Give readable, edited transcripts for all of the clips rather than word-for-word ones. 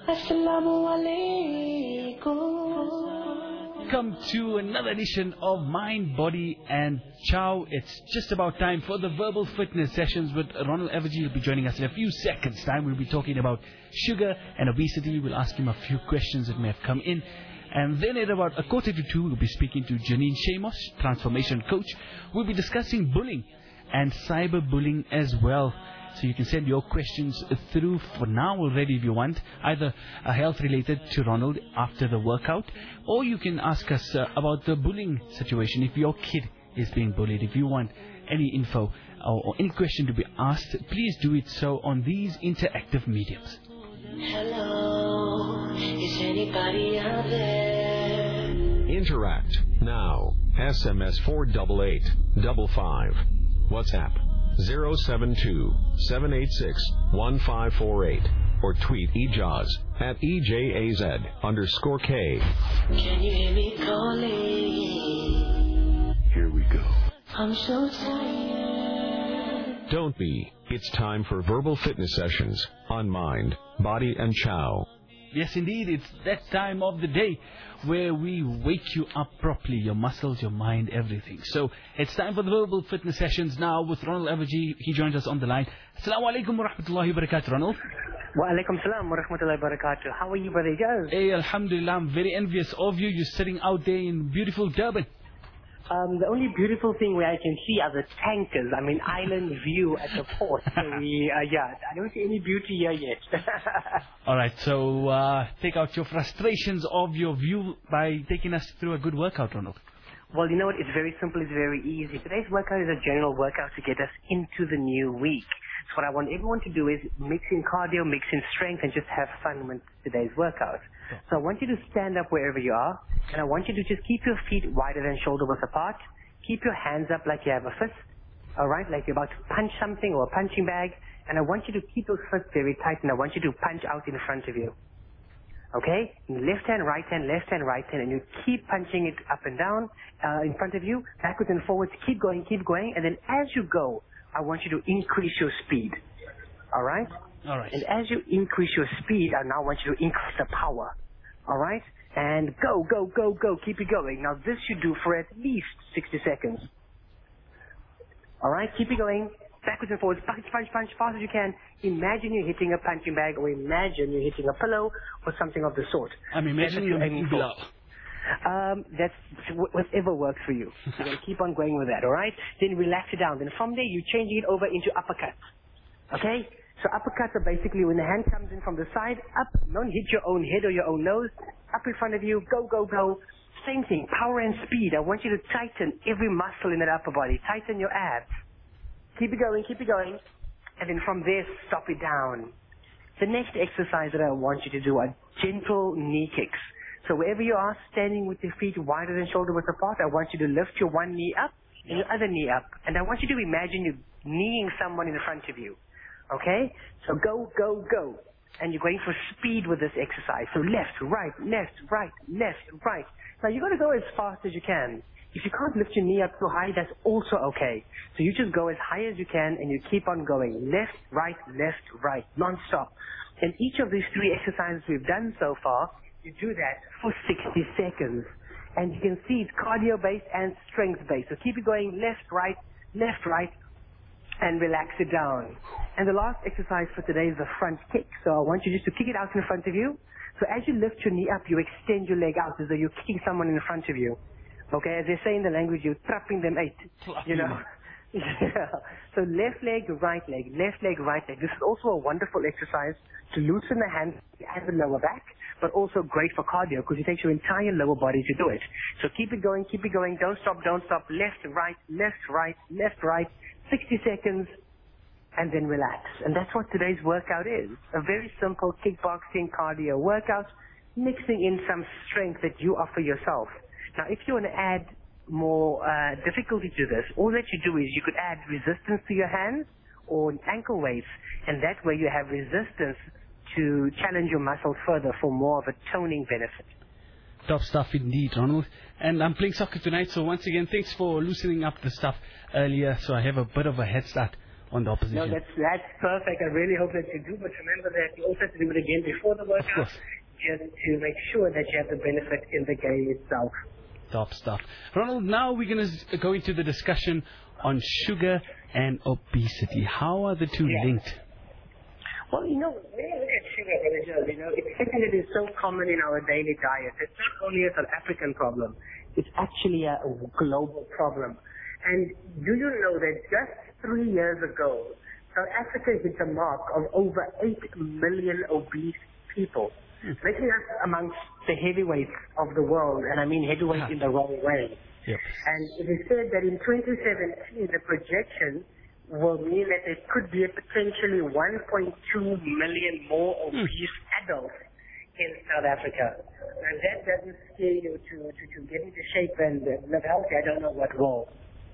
Assalamu alaikum. Welcome to another edition of Mind, Body and Chow. It's just about time for the Verbal Fitness Sessions with Ronald Evergy. He'll be joining us in a few seconds' time. We'll be talking about sugar and obesity. We'll ask him a few questions that may have come in. And then at about 1:45, we'll be speaking to Janine Shamos, transformation coach. We'll be discussing bullying and cyberbullying as well. So you can send your questions through for now already if you want, either health related to Ronald after the workout, or you can ask us about the bullying situation if your kid is being bullied. If you want any info or any question to be asked, please do it so on these interactive mediums. Hello, is anybody out there? Interact now. SMS 48855. WhatsApp 072-786-1548 or tweet EJAZ at EJAZ_K. Can you hear me calling? Here we go. I'm so tired. Don't be. It's time for Verbal Fitness Sessions on Mind, Body and Chow. Yes, indeed, it's that time of the day where we wake you up properly, your muscles, your mind, everything. So it's time for the Verbal Fitness Sessions now with Ronald Evergy. He joins us on the line. Assalamu alaikum wa rahmatullahi wa barakatuh, Ronald. Wa alaikum salam wa rahmatullahi wa barakatuh. How are you, brother Jaz? Hey, alhamdulillah, I'm very envious of you. You're sitting out there in beautiful Durban. The only beautiful thing where I can see are the tankers. I mean, island view at the port. So I don't see any beauty here yet. All right, so take out your frustrations of your view by taking us through a good workout, Ronald. Well, you know what? It's very simple. It's very easy. Today's workout is a general workout to get us into the new week. So what I want everyone to do is mix in cardio, mix in strength, and just have fun with today's workout. So I want you to stand up wherever you are, and I want you to just keep your feet wider than shoulder width apart. Keep your hands up like you have a fist, all right, like you're about to punch something or a punching bag. And I want you to keep those fists very tight, and I want you to punch out in front of you. Okay? Left hand, right hand, and you keep punching it up and down in front of you, backwards and forwards. Keep going, and then as you go, I want you to increase your speed. All right? All right. And as you increase your speed, I now want you to increase the power. All right? And go. Keep it going. Now, this you do for at least 60 seconds. All right? Keep it going. Backwards and forwards. Punch, fast as you can. Imagine you're hitting a punching bag, or imagine you're hitting a pillow or something of the sort. I'm imagining you're aiming for. That's whatever works for you. You're going to keep on going with that, all right? Then relax it down. Then from there, you're changing it over into uppercuts. Okay? So uppercuts are basically when the hand comes in from the side, up, don't hit your own head or your own nose, up in front of you, go. Same thing, power and speed. I want you to tighten every muscle in that upper body. Tighten your abs. Keep it going. And then from there, stop it down. The next exercise that I want you to do are gentle knee kicks. So wherever you are, standing with your feet wider than shoulder width apart, I want you to lift your one knee up and your other knee up. And I want you to imagine you kneeing someone in front of you. Okay? So go. And you're going for speed with this exercise. So left, right. Now you're going to go as fast as you can. If you can't lift your knee up so high, that's also okay. So you just go as high as you can and you keep on going. Left, right, non-stop. And each of these three exercises we've done so far, you do that for 60 seconds. And you can see it's cardio-based and strength-based. So keep it going left, right, and relax it down. And the last exercise for today is the front kick. So I want you just to kick it out in front of you. So as you lift your knee up, you extend your leg out as though you're kicking someone in front of you. Okay, as they say in the language, you're trapping them eight. You know? Yeah. So left leg, right leg. This is also a wonderful exercise to loosen the hands and the lower back, but also great for cardio because it takes your entire lower body to do it. So keep it going. Don't stop. Left, right. 60 seconds, and then relax. And that's what today's workout is. A very simple kickboxing cardio workout, mixing in some strength that you offer yourself. Now, if you want to add more difficulty to this, all that you do is you could add resistance to your hands or ankle weights, and that way you have resistance to challenge your muscles further for more of a toning benefit. Top stuff indeed, Ronald. And I'm playing soccer tonight, so once again, thanks for loosening up the stuff earlier, so I have a bit of a head start on the opposition. No, that's perfect. I really hope that you do. But remember that you also have to do it again before the workout, course. just to make sure that you have the benefit in the game itself. Top stuff. Ronald, now we're going to go into the discussion on sugar and obesity. How are the two linked? Well, when you look at sugar, it's something that is so common in our daily diet. It's not only a South African problem, it's actually a global problem. And do you know that just 3 years ago, South Africa hit a mark of over 8 million obese people, making us amongst the heavyweights of the world, and I mean heavyweights in the wrong way. Yep. And it is said that in 2017, the projection will mean that there could be a potentially 1.2 million more obese adults in South Africa. And that doesn't scare you to get into shape and live healthy. I don't know what will.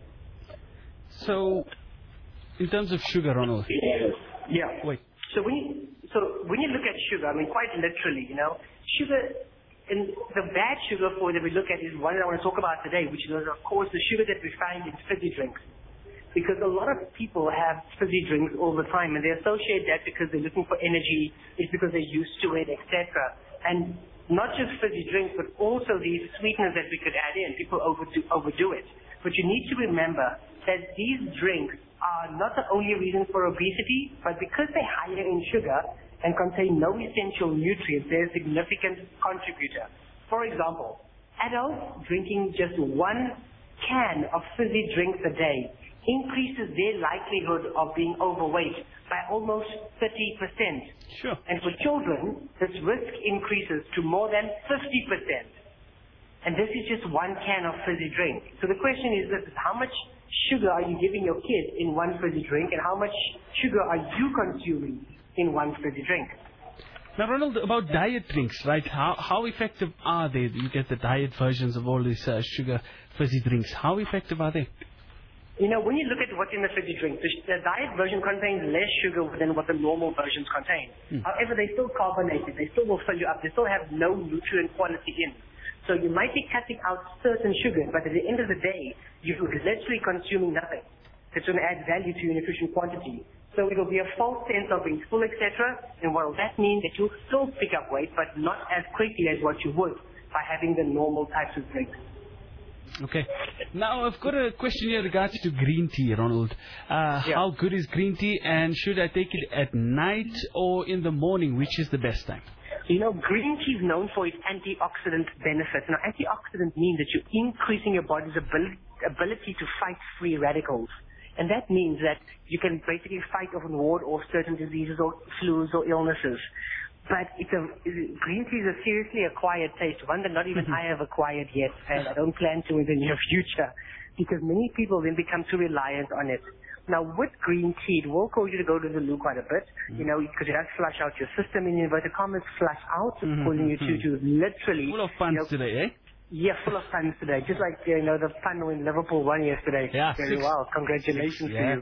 So, in terms of sugar, Ronald. Yeah. Wait. So when you look at sugar, I mean, quite literally, sugar, and the bad sugar for that we look at is one that I want to talk about today, which is, of course, the sugar that we find in fizzy drinks. Because a lot of people have fizzy drinks all the time, and they associate that because they're looking for energy, it's because they're used to it, etc. And not just fizzy drinks, but also these sweeteners that we could add in. People overdo it. But you need to remember that these drinks are not the only reason for obesity, but because they're higher in sugar and contain no essential nutrients, they're a significant contributor. For example, adults drinking just 1 can of fizzy drinks a day increases their likelihood of being overweight by almost 30%. Sure. And for children, this risk increases to more than 50%. And this is just 1 can of fizzy drink. So the question is this, how much sugar are you giving your kid in 1 fizzy drink, and how much sugar are you consuming in 1 fizzy drink? Now, Ronald, about diet drinks, right? How effective are they? You get the diet versions of all these sugar fizzy drinks. How effective are they? When you look at what's in the fizzy drink, the diet version contains less sugar than what the normal versions contain. However, they're still carbonated. They still will fill you up. They still have no nutrient quality in. So you might be cutting out certain sugars, but at the end of the day, you're literally consuming nothing. It's going to add value to your nutrition quantity. So it'll be a false sense of being full, etc. And what will that mean? That you'll still pick up weight, but not as quickly as what you would by having the normal types of drinks. Okay. Now, I've got a question here regards to green tea, Ronald. How good is green tea, and should I take it at night or in the morning? Which is the best time? Green tea is known for its antioxidant benefits. Now, antioxidant means that you're increasing your body's ability to fight free radicals. And that means that you can basically fight off and ward off certain diseases or flus or illnesses. But green tea is a seriously acquired taste, one that not even I have acquired yet, and I don't plan to in the near future, because many people then become too reliant on it. Now, with green tea, it will cause you to go to the loo quite a bit, because it does flush out your system, in inverted commas, flush out, causing you to literally... Full of puns today, eh? Yeah, full of puns today. Just like, the fun when Liverpool won yesterday. Yeah, very well. Congratulations to you.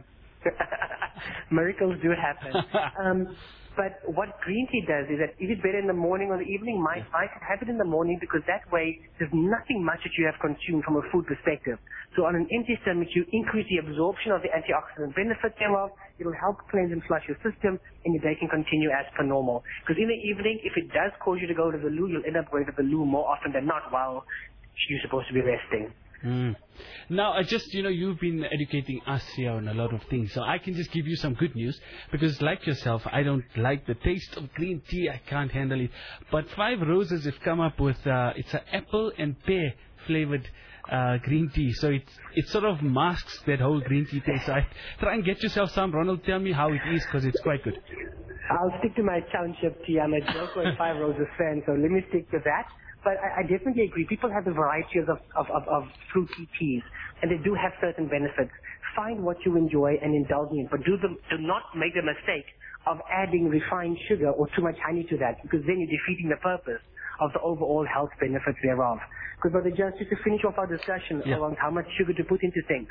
Miracles do happen. But what green tea does is that, is it better in the morning or the evening? Might have it in the morning, because that way there's nothing much that you have consumed from a food perspective. So on an empty stomach, you increase the absorption of the antioxidant benefits thereof. It'll help cleanse and flush your system, and your day can continue as per normal. Because in the evening, if it does cause you to go to the loo, you'll end up going to the loo more often than not while you're supposed to be resting. Now, you've been educating us here on a lot of things, so I can just give you some good news, because like yourself, I don't like the taste of green tea. I can't handle it. But Five Roses have come up with, it's an apple and pear flavored green tea, so it sort of masks that whole green tea taste. So try and get yourself some. Ronald, tell me how it is, because it's quite good. I'll stick to my township tea. I'm a Joko and Five Roses fan, so let me stick to that. But I definitely agree. People have a variety of fruity teas, and they do have certain benefits. Find what you enjoy and indulge in, but do not make the mistake of adding refined sugar or too much honey to that, because then you're defeating the purpose of the overall health benefits thereof. Because, Brother just to finish off our discussion around how much sugar to put into things,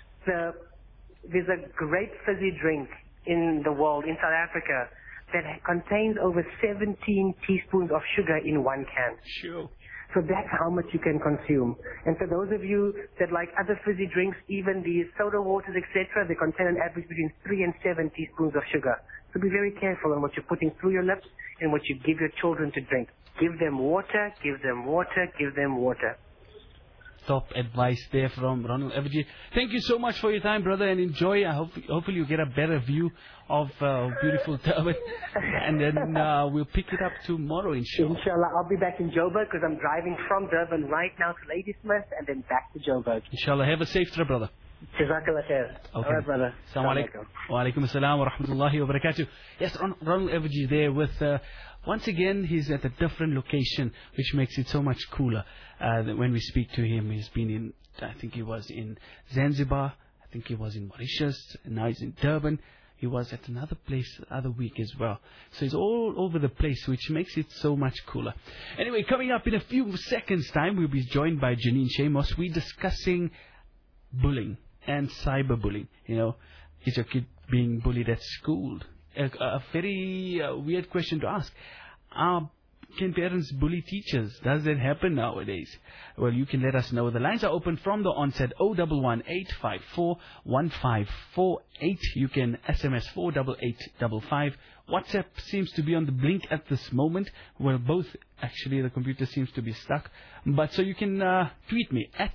there's a great fizzy drink in the world, in South Africa, that contains over 17 teaspoons of sugar in 1 can. Sure. So that's how much you can consume. And for those of you that like other fizzy drinks, even these soda waters, etc., they contain an average between 3 and 7 teaspoons of sugar. So be very careful on what you're putting through your lips and what you give your children to drink. Give them water, give them water, give them water. Top advice there from Ronald Evergy. Thank you so much for your time, brother, and enjoy. Hopefully you get a better view of beautiful Durban. And then we'll pick it up tomorrow, inshallah. Inshallah, I'll be back in Joburg because I'm driving from Durban right now to Ladysmith and then back to Joburg. Inshallah, have a safe trip, brother. Jazakallah khair. Okay. All right, brother. Assalamu alaikum. Wa alaikum assalam wa rahmatullahi wa barakatuh. Yes, Ronald Evergy there with, once again, he's at a different location, which makes it so much cooler. When we speak to him, he's been in, I think he was in Zanzibar, I think he was in Mauritius, and now he's in Durban. He was at another place the other week as well. So he's all over the place, which makes it so much cooler. Anyway, coming up in a few seconds' time, we'll be joined by Janine Shamos. We're discussing bullying and cyberbullying. You know, is your kid being bullied at school? A very weird question to ask. Can parents bully teachers? Does that happen nowadays? Well, you can let us know. The lines are open from the onset 011 854 1548. You can SMS 48855. WhatsApp seems to be on the blink at this moment. Well, both actually, the computer seems to be stuck. But so you can tweet me at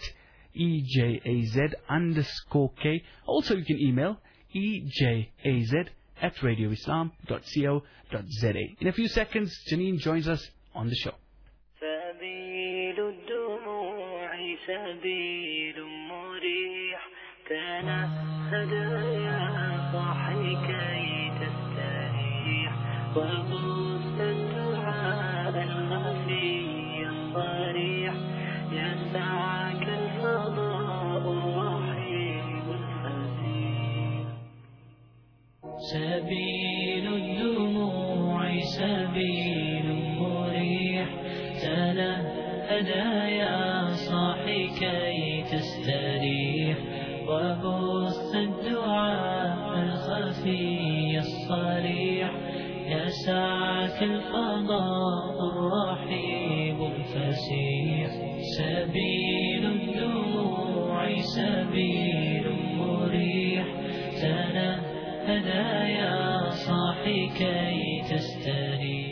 EJAZ_K. Also, you can email EJAZ@radioislam.co.za. In a few seconds, Janine joins us on the show. سبيل الدموع سبيل مريح تنهد يا صاحي كي تستريح وبث الدعاء الخفي الصريح يسعك الفضاء الرحيم الفسيح سبيل الدموع سبيل مريح تنهد يا صاحي كي تستريح وبث الدعاء الخفي الصريح يسعك الفضاء الرحيب الفسيح سبيل الدموع سبيل مريح تنهد يا صاحي كي تستريح.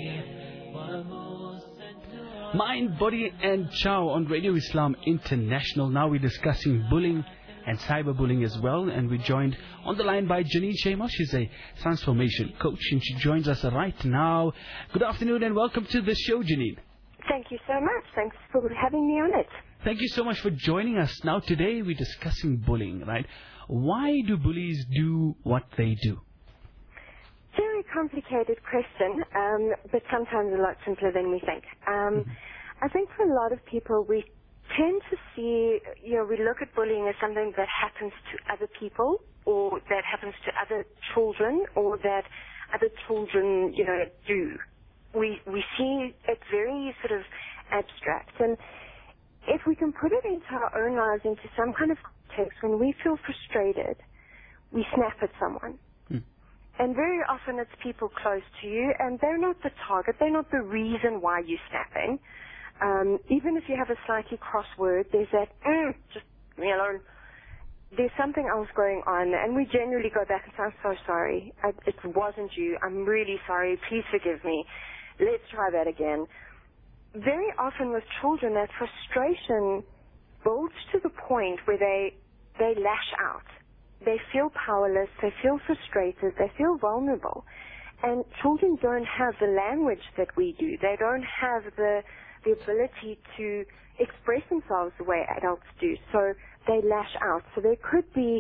Mind, Body and Chow on Radio Islam International. Now we're discussing bullying and cyberbullying as well. And we're joined on the line by Janine Shamos. She's a transformation coach and she joins us right now. Good afternoon and welcome to the show, Janine. Thank you so much. Thanks for having me on it. Thank you so much for joining us. Now today we're discussing bullying, right? Why do bullies do what they do? Very complicated question, but sometimes a lot simpler than we think. I think for a lot of people, we tend to see, we look at bullying as something that happens to other people, or that happens to other children, or that other children, do. We see it very sort of abstract. And if we can put it into our own lives, into some kind of context, when we feel frustrated, we snap at someone. And very often it's people close to you, and they're not the target. They're not the reason why you're snapping. Even if you have a slightly cross word, there's that, just leave me alone. There's something else going on, and we generally go back and say, I'm so sorry. It wasn't you. I'm really sorry. Please forgive me. Let's try that again. Very often with children, that frustration builds to the point where they lash out. They feel powerless, they feel frustrated, they feel vulnerable. And children don't have the language that we do. They don't have the ability to express themselves the way adults do. So they lash out. So there could be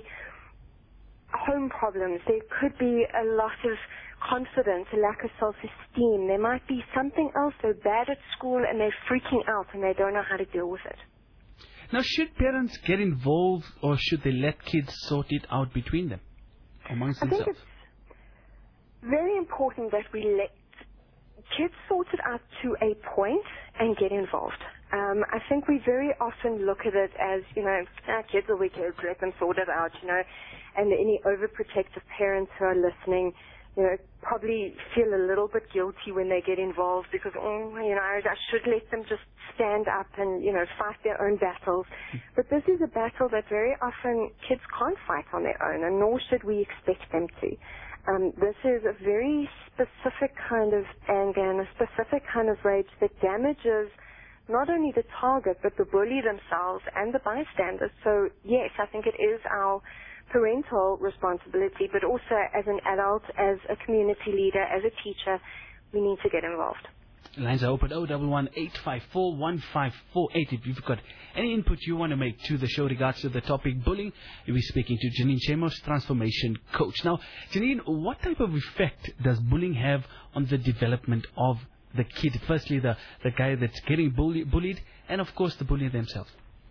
home problems. There could be a loss of confidence, a lack of self-esteem. There might be something else. They're bad at school and they're freaking out and they don't know how to deal with it. Now, should parents get involved or should they let kids sort it out between them, amongst themselves? I think it's very important that we let kids sort it out to a point and get involved. I think we very often look at it as, kids will be kids, let them sort it out, and any overprotective parents who are listening, probably feel a little bit guilty when they get involved because, I should let them just stand up and, fight their own battles. But this is a battle that very often kids can't fight on their own, and nor should we expect them to. This is a very specific kind of anger and a specific kind of rage that damages not only the target, but the bully themselves and the bystanders. So, yes, I think it is our parental responsibility, but also as an adult, as a community leader, as a teacher, we need to get involved. Lines are open 011-854-1548. If you've got any input you want to make to the show regards to the topic bullying, you'll be speaking to Janine Chemos, transformation coach. Now, Janine, what type of effect does bullying have on the development of the kid? Firstly, the guy that's getting bullied, and of course the bully themselves.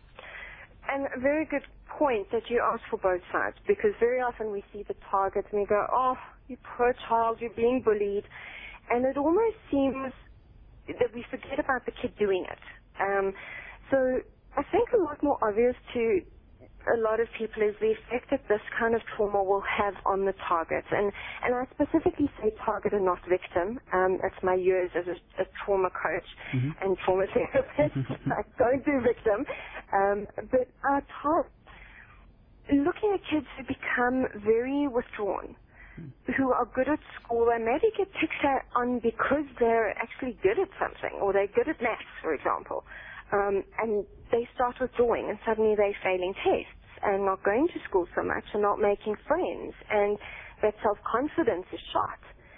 And a very good point that you ask for both sides, because very often we see the target and we go, oh, you poor child, you're being bullied. And it almost seems that we forget about the kid doing it. So I think a lot more obvious to a lot of people is the effect that this kind of trauma will have on the target. And I specifically say target and not victim. It's my years as a trauma coach and trauma therapist. I don't do victim. But our target, looking at kids who become very withdrawn, who are good at school and maybe get picked on because they're actually good at something, or they're good at maths, for example, and they start withdrawing and suddenly they're failing tests and not going to school so much and not making friends, and that self-confidence is shot.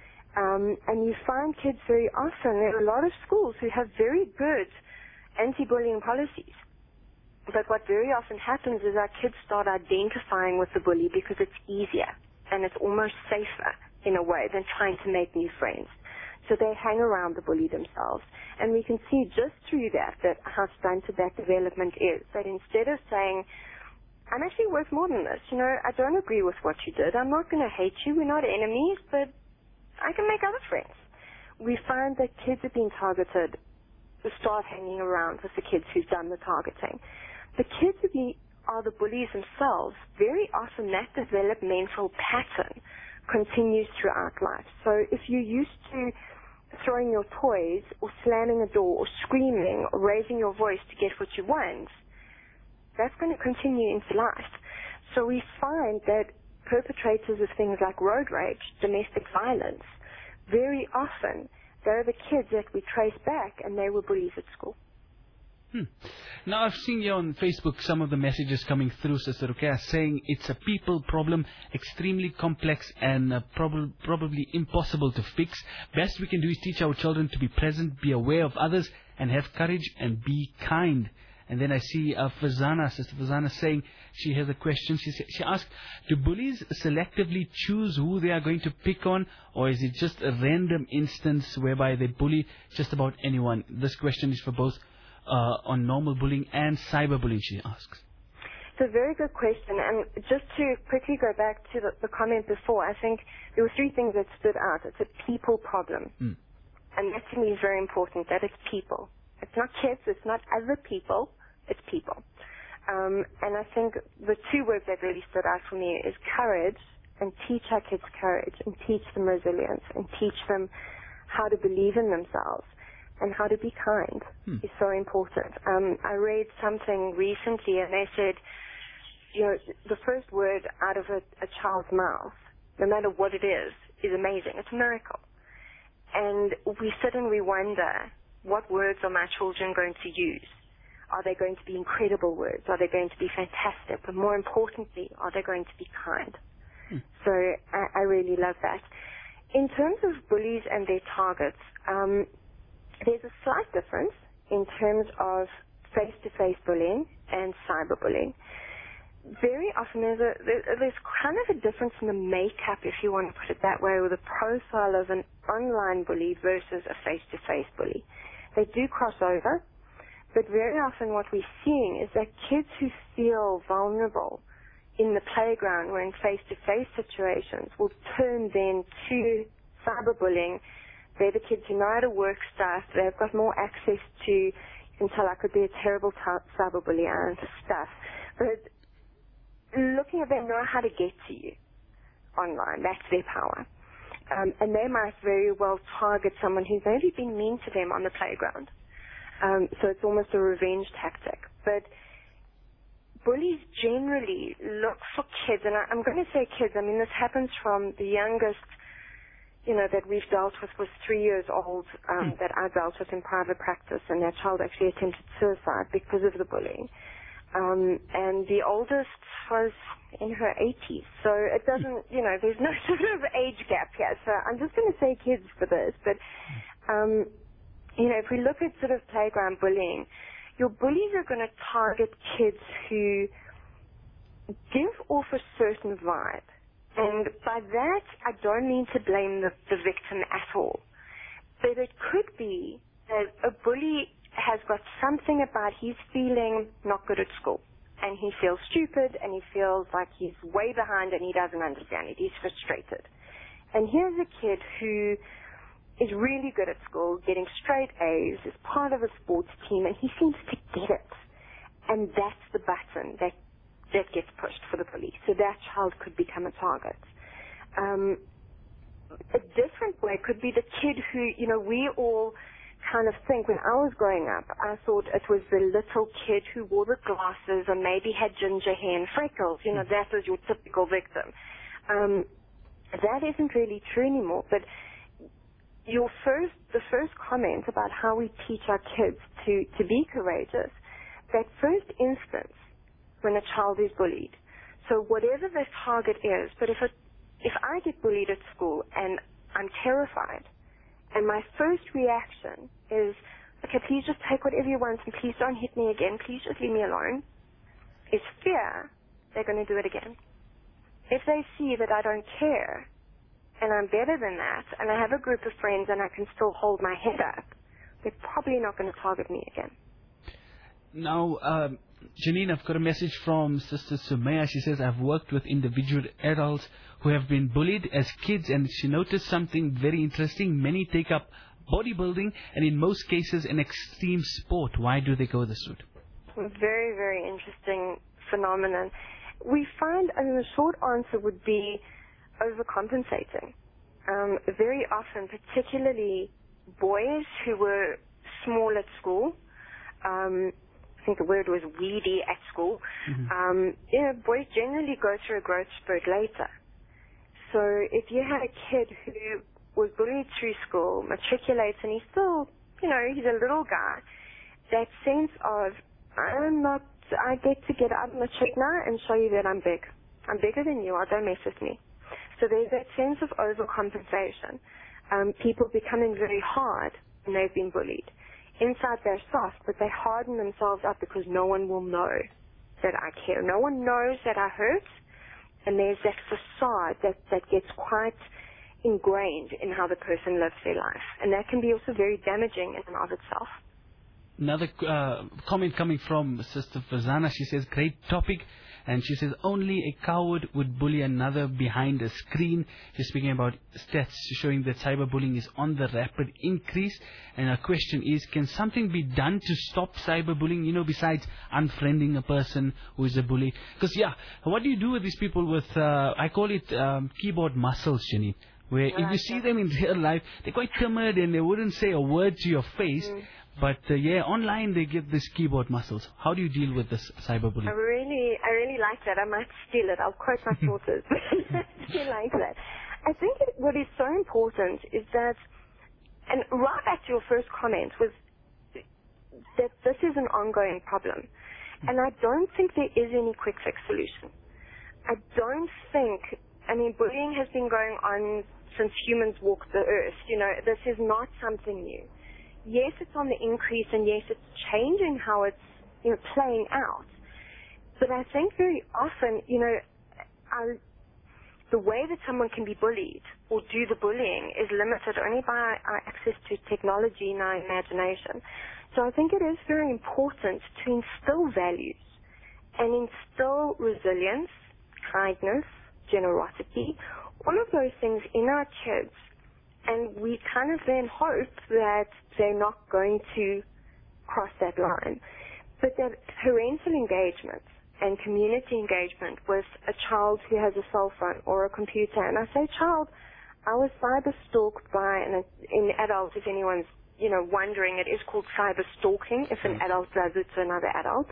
And you find kids very often, there are a lot of schools who have very good anti-bullying policies. But what very often happens is our kids start identifying with the bully because it's easier and it's almost safer in a way than trying to make new friends. So they hang around the bully themselves. And we can see just through that how stunted that development is. That instead of saying, I'm actually worth more than this, I don't agree with what you did, I'm not going to hate you, we're not enemies, but I can make other friends. We find that kids are being targeted to start hanging around with the kids who've done the targeting. The kids who are the bullies themselves, very often that developmental pattern continues throughout life. So if you're used to throwing your toys or slamming a door or screaming or raising your voice to get what you want, that's going to continue into life. So we find that perpetrators of things like road rage, domestic violence, very often they're the kids that we trace back and they were bullies at school. Now, I've seen here on Facebook some of the messages coming through, Sister Ruqayyah, saying it's a people problem, extremely complex and probably impossible to fix. Best we can do is teach our children to be present, be aware of others, and have courage and be kind. And then I see Sister Fazana saying she has a question. She asked, do bullies selectively choose who they are going to pick on, or is it just a random instance whereby they bully just about anyone? This question is for both on normal bullying and cyberbullying, she asks. It's a very good question, and just to quickly go back to the comment before, I think there were three things that stood out. It's a people problem, and that to me is very important, that it's people. It's not kids, it's not other people, it's people. And I think the two words that really stood out for me is courage, and teach our kids courage, and teach them resilience, and teach them how to believe in themselves. And how to be kind is so important. I read something recently and they said, the first word out of a child's mouth, no matter what it is amazing. It's a miracle. And we sit and we wonder, what words are my children going to use? Are they going to be incredible words? Are they going to be fantastic? But more importantly, are they going to be kind? So I really love that. In terms of bullies and their targets, there's a slight difference in terms of face-to-face bullying and cyberbullying. Very often there's kind of a difference in the makeup, if you want to put it that way, or the profile of an online bully versus a face-to-face bully. They do cross over, but very often what we're seeing is that kids who feel vulnerable in the playground or in face-to-face situations will turn then to cyberbullying. They're the kids who know how to work stuff. They've got more access to, you can tell I could be a terrible cyberbully and stuff. But looking at them know how to get to you online. That's their power. And they might very well target someone who's maybe been mean to them on the playground. So it's almost a revenge tactic. But bullies generally look for kids, and I'm going to say kids. I mean, this happens from the youngest, that we've dealt with was 3 years old, that I dealt with in private practice, and that child actually attempted suicide because of the bullying. And the oldest was in her 80s. So it doesn't, there's no sort of age gap here. So I'm just going to say kids for this. But, if we look at sort of playground bullying, your bullies are going to target kids who give off a certain vibe. And by that, I don't mean to blame the victim at all. But it could be that a bully has got something about he's feeling not good at school. And he feels stupid, and he feels like he's way behind, and he doesn't understand it. He's frustrated. And here's a kid who is really good at school, getting straight A's, is part of a sports team, and he seems to get it. And that's the button that gets pushed for the bully. So that child could become a target. A different way could be the kid who, we all kind of think, when I was growing up, I thought it was the little kid who wore the glasses or maybe had ginger hair and freckles. That was your typical victim. That isn't really true anymore. But the first comment about how we teach our kids to be courageous, that first instance when a child is bullied. So whatever the target is, but if I get bullied at school and I'm terrified, and my first reaction is, okay, please just take whatever you want and please don't hit me again, please just leave me alone, is fear, they're going to do it again. If they see that I don't care and I'm better than that and I have a group of friends and I can still hold my head up, they're probably not going to target me again. Now, Janine, I've got a message from Sister Sumaya. She says, I've worked with individual adults who have been bullied as kids, and she noticed something very interesting. Many take up bodybuilding, and in most cases an extreme sport. Why do they go this route? Very, very interesting phenomenon. We find, the short answer would be overcompensating. Very often, particularly boys who were small at school, I think the word was weedy at school. Mm-hmm. Boys generally go through a growth spurt later. So if you had a kid who was bullied through school, matriculates, and he's still, he's a little guy, that sense of, I get to get out of matric now and show you that I'm big. I'm bigger than you, don't mess with me. So there's that sense of overcompensation. People becoming very hard when they've been bullied. Inside they're soft, but they harden themselves up because no one will know that I care. No one knows that I hurt, and there's that facade that gets quite ingrained in how the person lives their life. And that can be also very damaging in and of itself. Another comment coming from Sister Fazana. She says, great topic. And she says, only a coward would bully another behind a screen. She's speaking about stats showing that cyberbullying is on the rapid increase. And her question is, can something be done to stop cyberbullying, besides unfriending a person who is a bully? Because, what do you do with these people with, I call it keyboard muscles, Jenny? Where if you see them in real life, they're quite timid and they wouldn't say a word to your face. But online they get these keyboard muscles. How do you deal with this cyberbullying? I really like that. I might steal it. I'll quote my sources. I do like that. I think what is so important is that, and right back to your first comment, was that this is an ongoing problem. And I don't think there is any quick fix solution. I don't think, bullying has been going on since humans walked the earth. This is not something new. Yes, it's on the increase, and yes, it's changing how it's, playing out. But I think very often, the way that someone can be bullied or do the bullying is limited only by our access to technology and our imagination. So I think it is very important to instill values and instill resilience, kindness, generosity, all of those things in our kids. And we kind of then hope that they're not going to cross that line. But that parental engagement and community engagement with a child who has a cell phone or a computer, and I say child, I was cyber stalked by, in adults, if anyone's, wondering, it is called cyber stalking if an adult does it to another adult.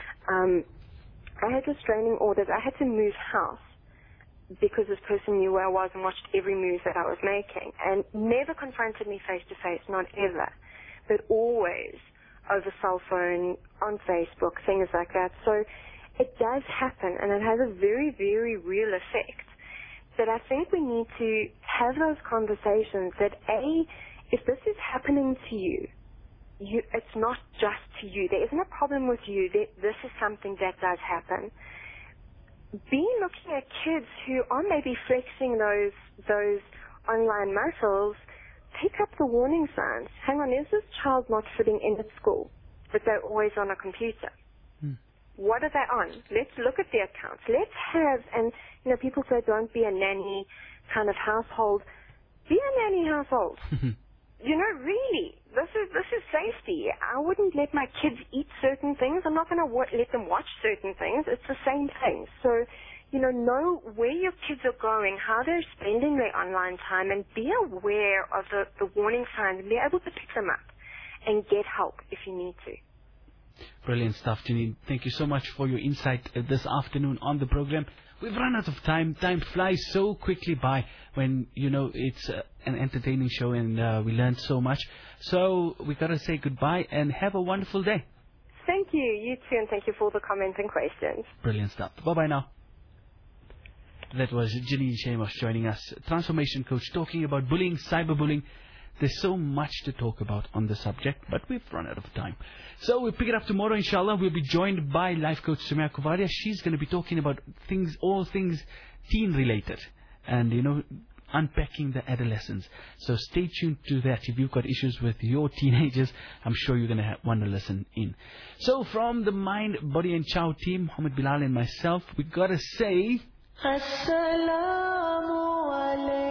I had restraining orders. I had to move house because this person knew where I was and watched every move that I was making, and never confronted me face to face, not ever, but always over cell phone, on Facebook, things like that. So it does happen, and it has a very, very real effect. But I think we need to have those conversations that, if this is happening to you, it's not just to you. There isn't a problem with you. This is something that does happen. Be looking at kids who are maybe flexing those online muscles. Pick up the warning signs. Hang on, is this child not fitting in at school, but they're always on a computer? What are they on? Let's look at their accounts. Let's have, and people say don't be a nanny kind of household. Be a nanny household. Really, this is safety. I wouldn't let my kids eat certain things. I'm not going to let them watch certain things. It's the same thing. So, know where your kids are going, how they're spending their online time, and be aware of the warning signs and be able to pick them up and get help if you need to. Brilliant stuff, Janine. Thank you so much for your insight this afternoon on the program. We've run out of time. Time flies so quickly by when, it's an entertaining show and we learned so much. So we got to say goodbye and have a wonderful day. Thank you. You too, and thank you for all the comments and questions. Brilliant stuff. Bye-bye now. That was Janine Shamos joining us, transformation coach, talking about bullying, cyberbullying. There's so much to talk about on the subject, but we've run out of time. So we'll pick it up tomorrow, inshallah. We'll be joined by life coach Sumaya Kuvaria. She's going to be talking about all things teen-related and, unpacking the adolescence. So stay tuned to that. If you've got issues with your teenagers, I'm sure you're going to want to listen in. So from the Mind, Body and Chow team, Mohammed Bilal and myself, we got to say... Assalamu alaikum.